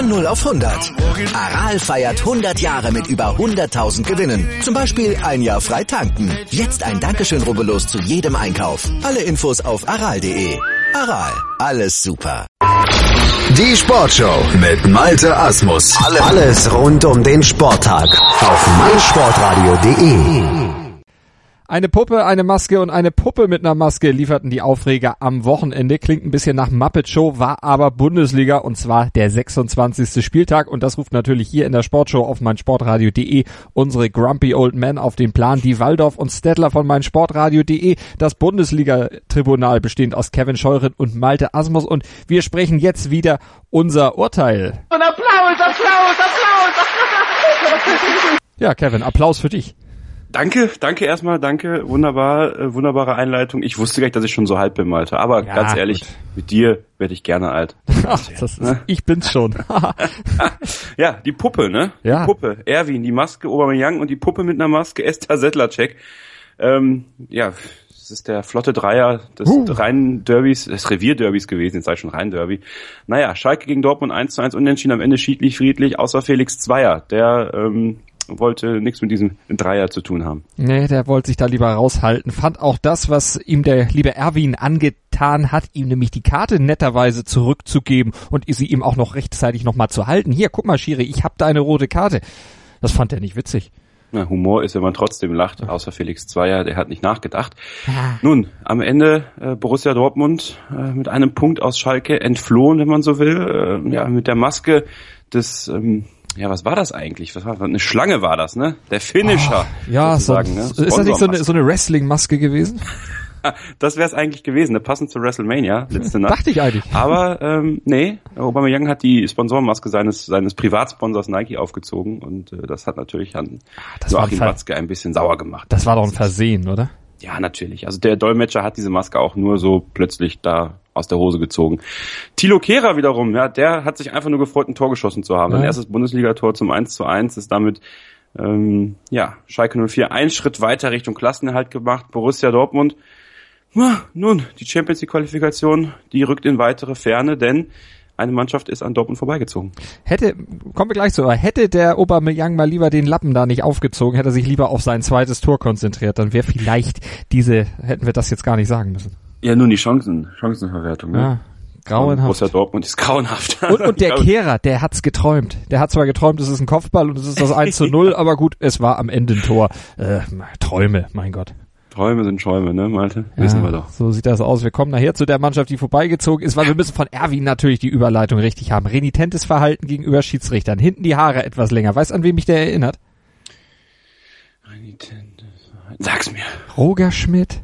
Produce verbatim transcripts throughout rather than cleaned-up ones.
Von null auf hundert. Aral feiert hundert Jahre mit über hunderttausend Gewinnen. Zum Beispiel ein Jahr frei tanken. Jetzt ein Dankeschön, rubbellos zu jedem Einkauf. Alle Infos auf aral punkt de. Aral, alles super. Die Sportshow mit Malte Asmus. Alles rund um den Sporttag auf meinsportradio punkt de. Eine Puppe, eine Maske und eine Puppe mit einer Maske lieferten die Aufreger am Wochenende. Klingt ein bisschen nach Muppet Show, war aber Bundesliga und zwar der sechsundzwanzigste Spieltag. Und das ruft natürlich hier in der Sportshow auf meinsportradio punkt de unsere Grumpy Old Men auf den Plan. Die Waldorf und Stettler von meinsportradio punkt de. Das Bundesliga-Tribunal bestehend aus Kevin Scheuren und Malte Asmus. Und wir sprechen jetzt wieder unser Urteil. Und Applaus, Applaus, Applaus! Ja, Kevin, Applaus für dich. Danke, danke erstmal, danke, wunderbar, äh, wunderbare Einleitung. Ich wusste gar nicht, dass ich schon so alt bin, Malte, aber ja, ganz ehrlich, gut. Mit dir werde ich gerne alt. Ach, das ist, ich bin's schon. Ja, die Puppe, ne? Ja. Die Puppe, Erwin, die Maske, Aubameyang und die Puppe mit einer Maske, Esther Sedlacek. Ähm, ja, das ist der flotte Dreier des uh. Rhein-Derbys, des Revierderbys gewesen, jetzt sei schon Rhein-Derby. Naja, Schalke gegen Dortmund eins zu eins unentschieden, am Ende schiedlich, friedlich, außer Felix Zweier, der ähm, wollte nichts mit diesem Dreier zu tun haben. Nee, der wollte sich da lieber raushalten. Fand auch das, was ihm der liebe Erwin angetan hat, ihm nämlich die Karte netterweise zurückzugeben und sie ihm auch noch rechtzeitig nochmal zu halten. Hier, guck mal, Schiri, ich hab deine rote Karte. Das fand er nicht witzig. Na, Humor ist, wenn man trotzdem lacht, außer Felix Zweier, der hat nicht nachgedacht. Ja. Nun, am Ende äh, Borussia Dortmund äh, mit einem Punkt aus Schalke entflohen, wenn man so will. Äh, ja, mit der Maske des... Ähm, Ja, was war das eigentlich? Was war das? Eine Schlange war das, ne? Der Finisher. Oh, ja, so, ne? Ist das nicht so eine, so eine Wrestling-Maske gewesen? Das wäre es eigentlich gewesen, ne? Passend zu WrestleMania letzte Nacht. Dachte ich eigentlich. Aber ähm, nee, Aubameyang hat die Sponsorenmaske seines seines Privatsponsors Nike aufgezogen und äh, das hat natürlich an das Joachim ein Watzke ein bisschen sauer gemacht. Das war doch ein Versehen, oder? Ja, natürlich. Also der Dolmetscher hat diese Maske auch nur so plötzlich da aus der Hose gezogen. Thilo Kehrer wiederum, ja, der hat sich einfach nur gefreut, ein Tor geschossen zu haben. Ja. Sein erstes Bundesligator zum eins zu eins ist damit, ähm, ja, Schalke null vier einen Schritt weiter Richtung Klassenerhalt gemacht. Borussia Dortmund, na, nun, die Champions League Qualifikation, die rückt in weitere Ferne, denn eine Mannschaft ist an Dortmund vorbeigezogen. Hätte, kommen wir gleich zu, aber hätte der Aubameyang mal lieber den Lappen da nicht aufgezogen, hätte er sich lieber auf sein zweites Tor konzentriert, dann wäre vielleicht diese, hätten wir das jetzt gar nicht sagen müssen. Ja, nun die Chancen, Chancenverwertung, ne? Ja, grauenhaft. Borussia Dortmund ist grauenhaft. Und, und der Kehrer, der hat's geträumt. Der hat zwar geträumt, es ist ein Kopfball und es ist das eins zu null, aber gut, es war am Ende ein Tor. Äh, Träume, mein Gott. Träume sind Schäume, ne, Malte? Ja, wissen wir doch. So sieht das aus. Wir kommen nachher zu der Mannschaft, die vorbeigezogen ist, weil wir müssen von Erwin natürlich die Überleitung richtig haben. Renitentes Verhalten gegenüber Schiedsrichtern. Hinten die Haare etwas länger. Weißt du, an wen mich der erinnert? Renitentes Verhalten. Sag's mir. Roger Schmidt.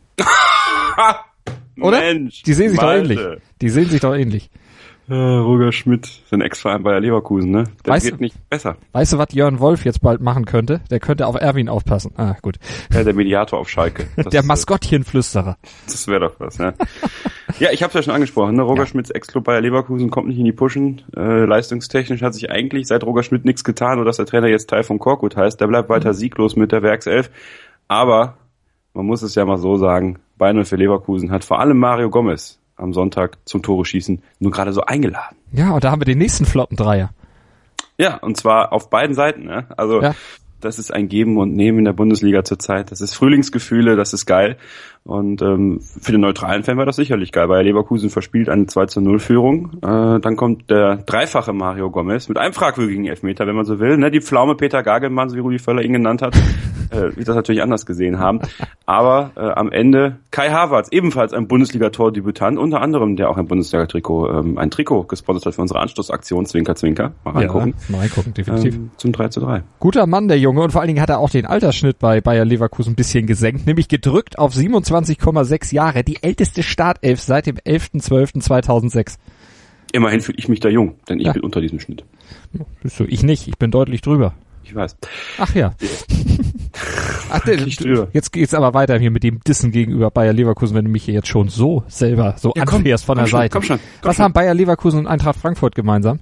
Oder? Mensch, die sehen sich Malte. doch ähnlich. Die sehen sich doch ähnlich. Äh, Roger Schmidt, sein Ex-Verein Bayer Leverkusen, ne? Der weißt, geht nicht besser. Weißt du, was Jörn Wolf jetzt bald machen könnte? Der könnte auf Erwin aufpassen. Ah, gut. Ja, der Mediator auf Schalke. Das, der Maskottchenflüsterer. Das wäre doch was, ja. Ja, ich hab's ja schon angesprochen, ne? Roger ja. Schmidts Ex-Club Bayer Leverkusen kommt nicht in die Pushen. Äh, leistungstechnisch hat sich eigentlich seit Roger Schmidt nichts getan, oder dass der Trainer jetzt Teil von Korkut heißt. Der bleibt weiter mhm. sieglos mit der Werkself. Aber, man muss es ja mal so sagen, Bayern für Leverkusen hat vor allem Mario Gomez am Sonntag zum Tore schießen nur gerade so eingeladen. Ja, und da haben wir den nächsten flotten Dreier. Ja, und zwar auf beiden Seiten, ne? Also ja. Das ist ein Geben und Nehmen in der Bundesliga zurzeit. Das ist Frühlingsgefühle, das ist geil. Und ähm, für den neutralen Fan war das sicherlich geil. Bayer Leverkusen verspielt eine zwei zu null Führung. Äh, dann kommt der dreifache Mario Gomez mit einem fragwürdigen Elfmeter, wenn man so will. Ne? Die Pflaume Peter Gagelmann, so wie Rudi Völler ihn genannt hat, äh, wird das natürlich anders gesehen haben. Aber äh, am Ende Kai Havertz, ebenfalls ein Bundesliga-Tordebütant, unter anderem, der auch ein Bundesliga-Trikot, ähm, ein Trikot gesponsert hat für unsere Anstoßaktion, Zwinker, Zwinker. Mal reingucken. Ja, mal reingucken, definitiv. Ähm, zum drei zu drei. Guter Mann, der Junge. Und vor allen Dingen hat er auch den Altersschnitt bei Bayer Leverkusen ein bisschen gesenkt, nämlich gedrückt auf siebenundzwanzig Komma sechs Jahre. Die älteste Startelf seit dem elften zwölften zweitausendsechs. Immerhin fühle ich mich da jung, denn ich ja. bin unter diesem Schnitt. Bist du, ich nicht, ich bin deutlich drüber. Ich weiß. Ach ja. Ach, du, jetzt geht's aber weiter hier mit dem Dissen gegenüber Bayer Leverkusen, wenn du mich hier jetzt schon so selber so ja, anfährst von der schon, Seite. Komm schon, komm Was schon. haben Bayer Leverkusen und Eintracht Frankfurt gemeinsam?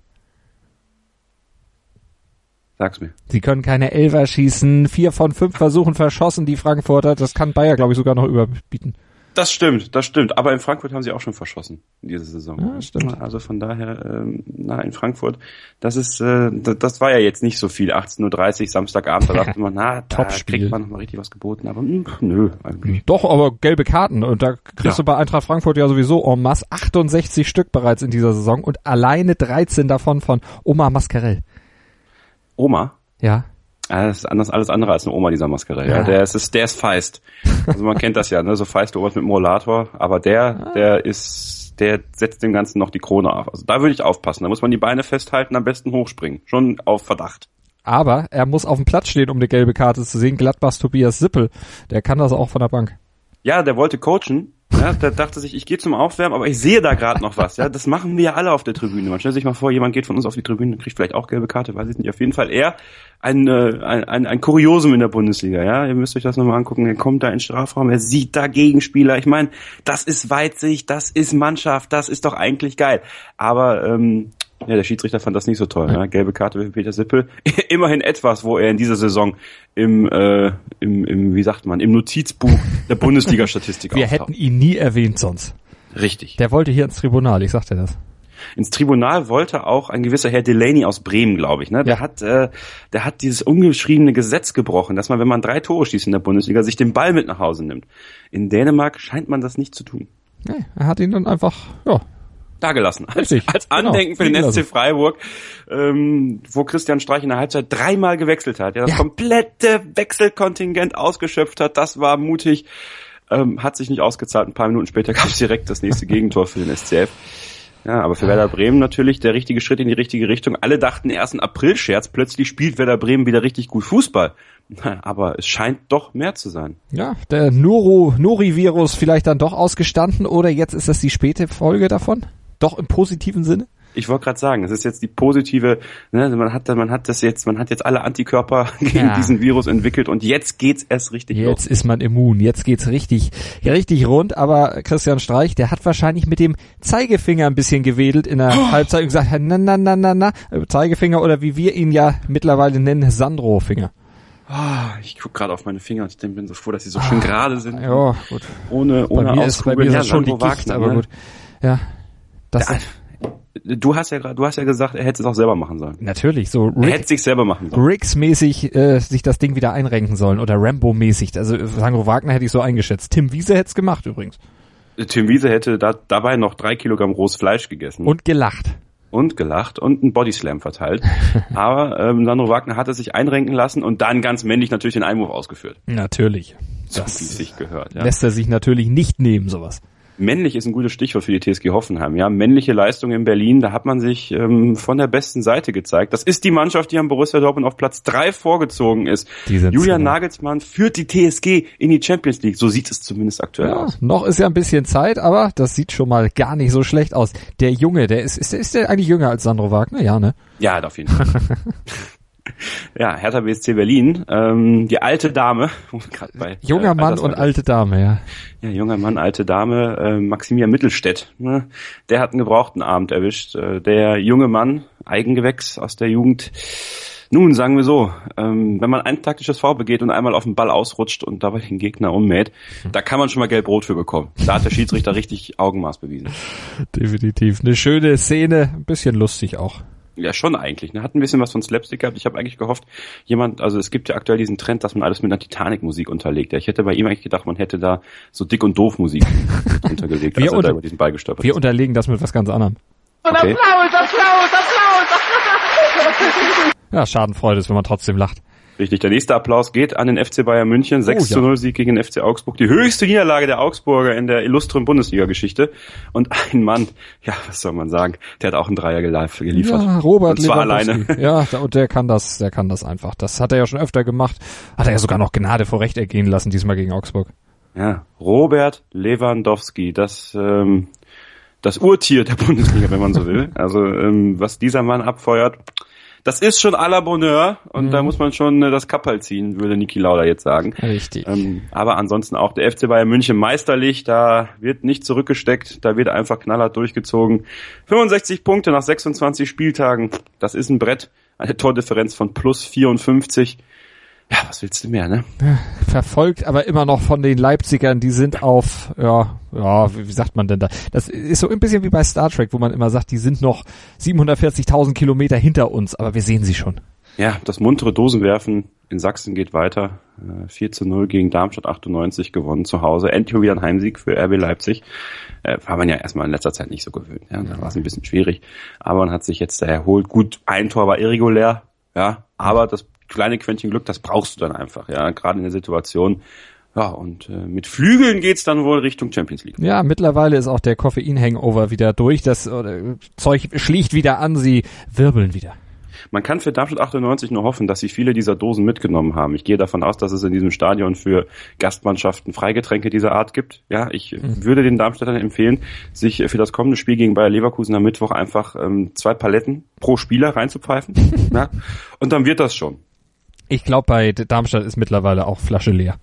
Sag's mir. Sie können keine Elfer schießen, vier von fünf Versuchen verschossen, die Frankfurter. Das kann Bayer, glaube ich, sogar noch überbieten. Das stimmt, das stimmt. Aber in Frankfurt haben sie auch schon verschossen in dieser Saison. Ja, stimmt. Also von daher, ähm, na, in Frankfurt, das ist, äh, das, das war ja jetzt nicht so viel. achtzehn Uhr dreißig, Samstagabend, da dachte man, na, da kriegt man noch mal richtig was geboten. Aber mh, nö, eigentlich. Doch, aber gelbe Karten. Und da kriegst ja. du bei Eintracht Frankfurt ja sowieso en masse achtundsechzig Stück bereits in dieser Saison und alleine dreizehn davon von Omar Mascarell. Oma? Ja. Ja, das ist anders, alles andere als eine Oma, dieser Mascarell. Ja. Ja, der ist, der ist feist. Also man kennt das ja, ne, so feiste Omas mit dem Rollator. Aber der, der ist, der setzt dem Ganzen noch die Krone auf. Also da würde ich aufpassen. Da muss man die Beine festhalten, am besten hochspringen. Schon auf Verdacht. Aber er muss auf dem Platz stehen, um eine gelbe Karte zu sehen. Gladbachs Tobias Sippel, der kann das auch von der Bank. Ja, der wollte coachen. Ja, der dachte sich, ich gehe zum Aufwärmen, aber ich sehe da gerade noch was. Ja, das machen wir ja alle auf der Tribüne. Man stellt sich mal vor, jemand geht von uns auf die Tribüne, kriegt vielleicht auch gelbe Karte, weiß ich nicht. Auf jeden Fall eher ein ein ein, ein Kuriosum in der Bundesliga. Ja, ihr müsst euch das nochmal angucken. Er kommt da in den Strafraum, er sieht da Gegenspieler. Ich meine, das ist Weitsicht, das ist Mannschaft, das ist doch eigentlich geil. Aber ähm, ja, der Schiedsrichter fand das nicht so toll. Ne? Gelbe Karte für Peter Sippel. Immerhin etwas, wo er in dieser Saison im, äh, im, im, wie sagt man, im Notizbuch der Bundesliga-Statistik Wir auftaucht. hätten ihn nie erwähnt sonst. Richtig. Der wollte hier ins Tribunal, ich sag dir das. Ins Tribunal wollte auch ein gewisser Herr Delaney aus Bremen, glaube ich. Ne? Der ja. hat, äh, der hat dieses ungeschriebene Gesetz gebrochen, dass man, wenn man drei Tore schießt in der Bundesliga, sich den Ball mit nach Hause nimmt. In Dänemark scheint man das nicht zu tun. Nee, er hat ihn dann einfach, ja. dagelassen. Als, Richtig, als Andenken genau. für den S C Freiburg, ähm, wo Christian Streich in der Halbzeit dreimal gewechselt hat. Ja, das ja. komplette Wechselkontingent ausgeschöpft hat. Das war mutig. Ähm, hat sich nicht ausgezahlt. Ein paar Minuten später gab es direkt das nächste Gegentor für den S C F. Ja, aber für Werder Bremen natürlich der richtige Schritt in die richtige Richtung. Alle dachten erst ein April-Scherz. Plötzlich spielt Werder Bremen wieder richtig gut Fußball. Aber es scheint doch mehr zu sein. Ja, der Noro, Nori-Virus vielleicht dann doch ausgestanden oder jetzt ist das die späte Folge davon? Doch im positiven Sinne? Ich wollte gerade sagen, es ist jetzt die positive, ne, man hat man hat das jetzt, man hat jetzt alle Antikörper gegen ja. diesen Virus entwickelt und jetzt geht's erst richtig jetzt los. Jetzt ist man immun, jetzt geht's richtig, richtig rund, aber Christian Streich, der hat wahrscheinlich mit dem Zeigefinger ein bisschen gewedelt in der oh. Halbzeit und gesagt, na, na, na, na, na, Zeigefinger oder wie wir ihn ja mittlerweile nennen, Sandro-Finger. Oh, ich guck gerade auf meine Finger und ich bin so froh, dass sie so schön gerade sind. Ja, gut. Ohne, ohne bei mir ist, bei mir ist ja, das schon die Gicht, Wagner, aber ne? gut. Ja. Das ja, du hast ja gerade, du hast ja gesagt, er hätte es auch selber machen sollen. Natürlich, so Rick, er hätte sich selber machen sollen. Riggs-mäßig äh, sich das Ding wieder einrenken sollen oder Rambo-mäßig. Also Sandro Wagner hätte ich so eingeschätzt. Tim Wiese hätte es gemacht übrigens. Tim Wiese hätte da, dabei noch drei Kilogramm rohes Fleisch gegessen. Und gelacht. Und gelacht und einen Bodyslam verteilt. Aber ähm, Sandro Wagner hat es sich einrenken lassen und dann ganz männlich natürlich den Einwurf ausgeführt. Natürlich. So das wie es sich gehört. Ja. Lässt er sich natürlich nicht nehmen, sowas. Männlich ist ein gutes Stichwort für die T S G Hoffenheim. Ja, männliche Leistung in Berlin, da hat man sich ähm, von der besten Seite gezeigt. Das ist die Mannschaft, die am Borussia Dortmund auf Platz drei vorgezogen ist. Julian Nagelsmann führt die T S G in die Champions League. So sieht es zumindest aktuell ja, aus. Noch ist ja ein bisschen Zeit, aber das sieht schon mal gar nicht so schlecht aus. Der Junge, der ist, ist der, ist der eigentlich jünger als Sandro Wagner? Ja, ne? Ja, auf jeden Fall. Ja, Hertha B S C Berlin, ähm, die alte Dame. Grad bei, junger äh, Mann und alte Dame, ja. Ja, junger Mann, alte Dame, äh, Maximilian Mittelstädt. Ne? Der hat einen gebrauchten Abend erwischt. Äh, der junge Mann, Eigengewächs aus der Jugend. Nun, sagen wir so, ähm, wenn man ein taktisches Foul begeht und einmal auf den Ball ausrutscht und dabei den Gegner ummäht, hm. da kann man schon mal gelb-rot für bekommen. Da hat der Schiedsrichter richtig Augenmaß bewiesen. Definitiv. Eine schöne Szene, ein bisschen lustig auch. Ja, schon eigentlich. Ne? Hat ein bisschen was von Slapstick gehabt. Ich habe eigentlich gehofft, jemand, also es gibt ja aktuell diesen Trend, dass man alles mit einer Titanic-Musik unterlegt. Ja, ich hätte bei ihm eigentlich gedacht, man hätte da so dick und doof Musik untergelegt, als er unter- da über diesen Ball gestolpert Wir ist. unterlegen das mit was ganz anderem. Okay. Applaus, Applaus, Applaus! Ja, Schadenfreude ist, wenn man trotzdem lacht. Richtig, der nächste Applaus geht an den F C Bayern München. sechs zu null Sieg gegen den F C Augsburg. Die höchste Niederlage der Augsburger in der illustren Bundesliga-Geschichte. Und ein Mann, ja, was soll man sagen, der hat auch einen Dreier geliefert. Ja, Robert Und zwar Lewandowski. alleine. Ja, der, und der kann das, der kann das einfach. Das hat er ja schon öfter gemacht. Hat er ja sogar noch Gnade vor Recht ergehen lassen, diesmal gegen Augsburg. Ja, Robert Lewandowski, das, ähm, das Urtier der Bundesliga, wenn man so will. Also, ähm, was dieser Mann abfeuert, das ist schon à la Bonheur und mhm. da muss man schon äh, das Kapperl ziehen, würde Niki Lauda jetzt sagen. Richtig. Ähm, aber ansonsten auch der F C Bayern München meisterlich, da wird nicht zurückgesteckt, da wird einfach knallhart durchgezogen. fünfundsechzig Punkte nach sechsundzwanzig Spieltagen, das ist ein Brett, eine Tordifferenz von plus vierundfünfzig. Ja, was willst du mehr, ne? Verfolgt aber immer noch von den Leipzigern, die sind auf, ja, ja, wie sagt man denn da? Das ist so ein bisschen wie bei Star Trek, wo man immer sagt, die sind noch siebenhundertvierzigtausend Kilometer hinter uns, aber wir sehen sie schon. Ja, das muntere Dosenwerfen in Sachsen geht weiter. vier zu null gegen Darmstadt achtundneunzig gewonnen zu Hause. Endlich wieder ein Heimsieg für R B Leipzig. Äh, war man ja erstmal in letzter Zeit nicht so gewöhnt. Ja, da war es ein bisschen schwierig. Aber man hat sich jetzt da erholt. Gut, ein Tor war irregulär. Ja, aber das kleine Quäntchen Glück, das brauchst du dann einfach. Ja, gerade in der Situation. Ja, und äh, mit Flügeln geht's dann wohl Richtung Champions League. Ja, mittlerweile ist auch der Koffein-Hangover wieder durch. Das äh, Zeug schlicht wieder an, sie wirbeln wieder. Man kann für Darmstadt achtundneunzig nur hoffen, dass sie viele dieser Dosen mitgenommen haben. Ich gehe davon aus, dass es in diesem Stadion für Gastmannschaften Freigetränke dieser Art gibt. Ja, ich mhm. würde den Darmstädtern empfehlen, sich für das kommende Spiel gegen Bayer Leverkusen am Mittwoch einfach ähm, zwei Paletten pro Spieler reinzupfeifen. Ja, und dann wird das schon. Ich glaube, bei Darmstadt ist mittlerweile auch Flasche leer.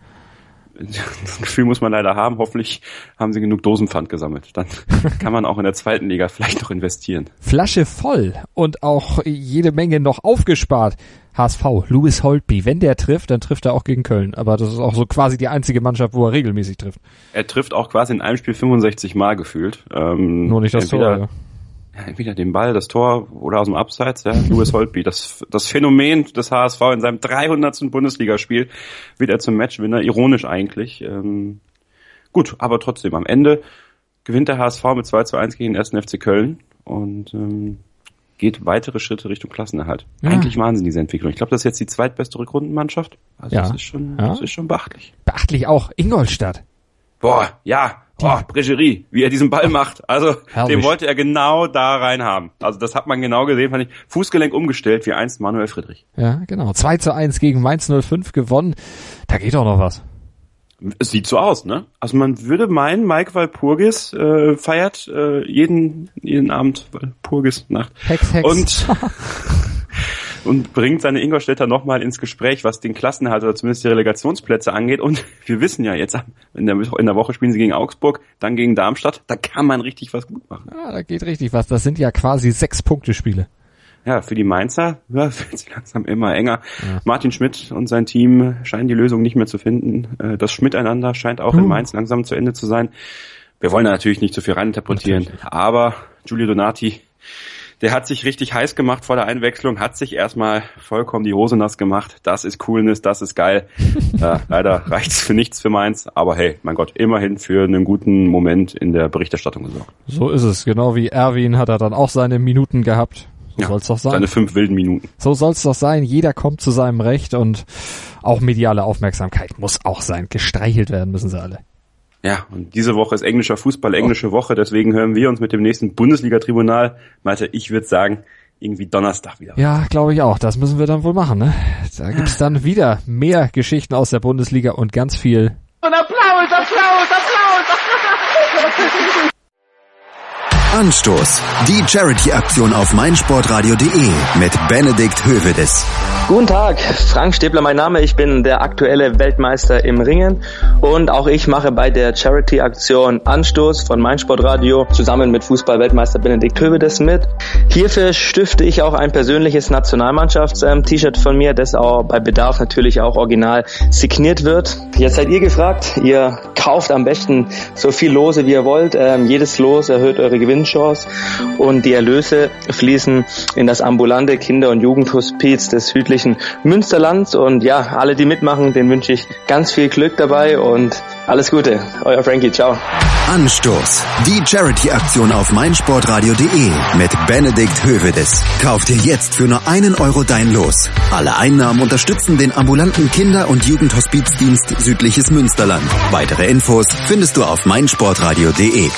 Das Gefühl muss man leider haben. Hoffentlich haben sie genug Dosenpfand gesammelt. Dann kann man auch in der zweiten Liga vielleicht noch investieren. Flasche voll und auch jede Menge noch aufgespart. H S V, Louis Holtby, wenn der trifft, dann trifft er auch gegen Köln. Aber das ist auch so quasi die einzige Mannschaft, wo er regelmäßig trifft. Er trifft auch quasi in einem Spiel fünfundsechzig Mal gefühlt. Ähm, Nur nicht das Tor, ja. Ja, entweder den Ball, das Tor oder aus dem Abseits, ja, Louis Holtby, das, das Phänomen des H S V in seinem dreihundertsten Bundesligaspiel wird er zum Matchwinner, ironisch eigentlich. Ähm, gut, aber trotzdem, am Ende gewinnt der H S V mit zwei zu eins gegen den ersten F C Köln und ähm, geht weitere Schritte Richtung Klassenerhalt. Ja. Eigentlich Wahnsinn, diese Entwicklung. Ich glaube, das ist jetzt die zweitbeste Rückrundenmannschaft. Also ja. das ist schon, ja. das ist schon beachtlich. Beachtlich auch Ingolstadt. Boah, ja. Oh, Bregerie, wie er diesen Ball macht. Also, herrlich. Den wollte er genau da rein haben. Also, das hat man genau gesehen, fand ich. Fußgelenk umgestellt, wie einst Manuel Friedrich. Ja, genau. zwei zu eins gegen Mainz null fünf gewonnen. Da geht auch noch was. Es sieht so aus, ne? Also, man würde meinen, Mike Walpurgis äh, feiert äh, jeden jeden Abend Walpurgis-Nacht. Hex, Hex. Und und bringt seine Ingolstädter nochmal ins Gespräch, was den Klassenerhalt oder zumindest die Relegationsplätze angeht. Und wir wissen ja jetzt, in der, in der Woche spielen sie gegen Augsburg, dann gegen Darmstadt. Da kann man richtig was gut machen. Ja, da geht richtig was. Das sind ja quasi sechs Punkte-Spiele. Ja, für die Mainzer ja, wird es langsam immer enger. Ja. Martin Schmidt und sein Team scheinen die Lösung nicht mehr zu finden. Das Schmiteinander scheint auch uh. in Mainz langsam zu Ende zu sein. Wir wollen da natürlich nicht zu viel reininterpretieren, aber Giulio Donati, der hat sich richtig heiß gemacht vor der Einwechslung, hat sich erstmal vollkommen die Hose nass gemacht. Das ist Coolness, das ist geil. Ja, leider reicht's für nichts für Mainz, aber hey, mein Gott, immerhin für einen guten Moment in der Berichterstattung gesorgt. So ist es, genau wie Erwin hat er dann auch seine Minuten gehabt. So ja, soll's doch sein. Seine fünf wilden Minuten. So soll's doch sein. Jeder kommt zu seinem Recht und auch mediale Aufmerksamkeit muss auch sein. Gestreichelt werden müssen sie alle. Ja, und diese Woche ist englischer Fußball, englische oh. Woche, deswegen hören wir uns mit dem nächsten Bundesliga-Tribunal. Malte, ich würde sagen, irgendwie Donnerstag wieder. Ja, glaube ich auch. Das müssen wir dann wohl machen, ne? Da gibt's dann wieder mehr Geschichten aus der Bundesliga und ganz viel. Und Applaus, Applaus, Applaus! Anstoß. Die Charity-Aktion auf meinsportradio punkt de mit Benedikt Hövedes. Guten Tag, Frank Stäbler mein Name, ich bin der aktuelle Weltmeister im Ringen und auch ich mache bei der Charity-Aktion Anstoß von meinsportradio zusammen mit Fußball-Weltmeister Benedikt Hövedes mit. Hierfür stifte ich auch ein persönliches Nationalmannschafts-T-Shirt von mir, das auch bei Bedarf natürlich auch original signiert wird. Jetzt seid ihr gefragt, ihr kauft am besten so viel Lose wie ihr wollt, ähm, jedes Los erhöht eure Gewinnchance und die Erlöse fließen in das ambulante Kinder- und Jugendhospiz des südlichen Münsterlands und ja, alle die mitmachen, denen wünsche ich ganz viel Glück dabei und alles Gute. Euer Frankie, ciao. Anstoß. Die Charity-Aktion auf meinsportradio punkt de mit Benedikt Hövedes. Kauf dir jetzt für nur einen Euro dein Los. Alle Einnahmen unterstützen den ambulanten Kinder- und Jugendhospizdienst Südliches Münsterland. Weitere Infos findest du auf meinsportradio punkt de.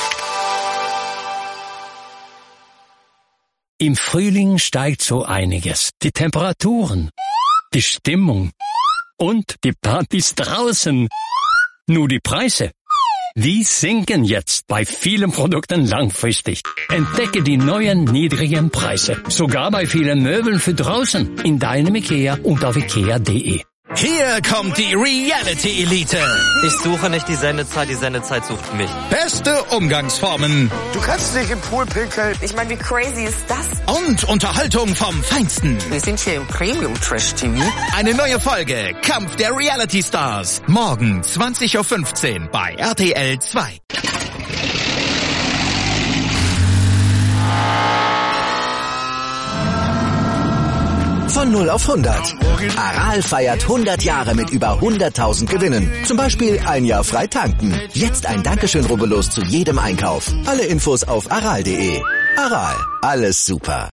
Im Frühling steigt so einiges. Die Temperaturen, die Stimmung und die Partys draußen. Nur die Preise, die sinken jetzt bei vielen Produkten langfristig. Entdecke die neuen niedrigen Preise, sogar bei vielen Möbeln für draußen in deinem IKEA und auf ikea punkt de. Hier kommt die Reality Elite. Ich suche nicht die Sendezeit, die Sendezeit sucht mich. Beste Umgangsformen. Du kannst nicht im Pool pinkeln. Ich meine, wie crazy ist das? Und Unterhaltung vom Feinsten. Wir sind hier im Premium Trash T V. Eine neue Folge Kampf der Reality Stars. Morgen zwanzig Uhr fünfzehn bei R T L zwei. Von null auf hundert. Aral feiert hundert Jahre mit über hunderttausend Gewinnen. Zum Beispiel ein Jahr frei tanken. Jetzt ein Dankeschön, rubbellos zu jedem Einkauf. Alle Infos auf aral punkt de. Aral, alles super.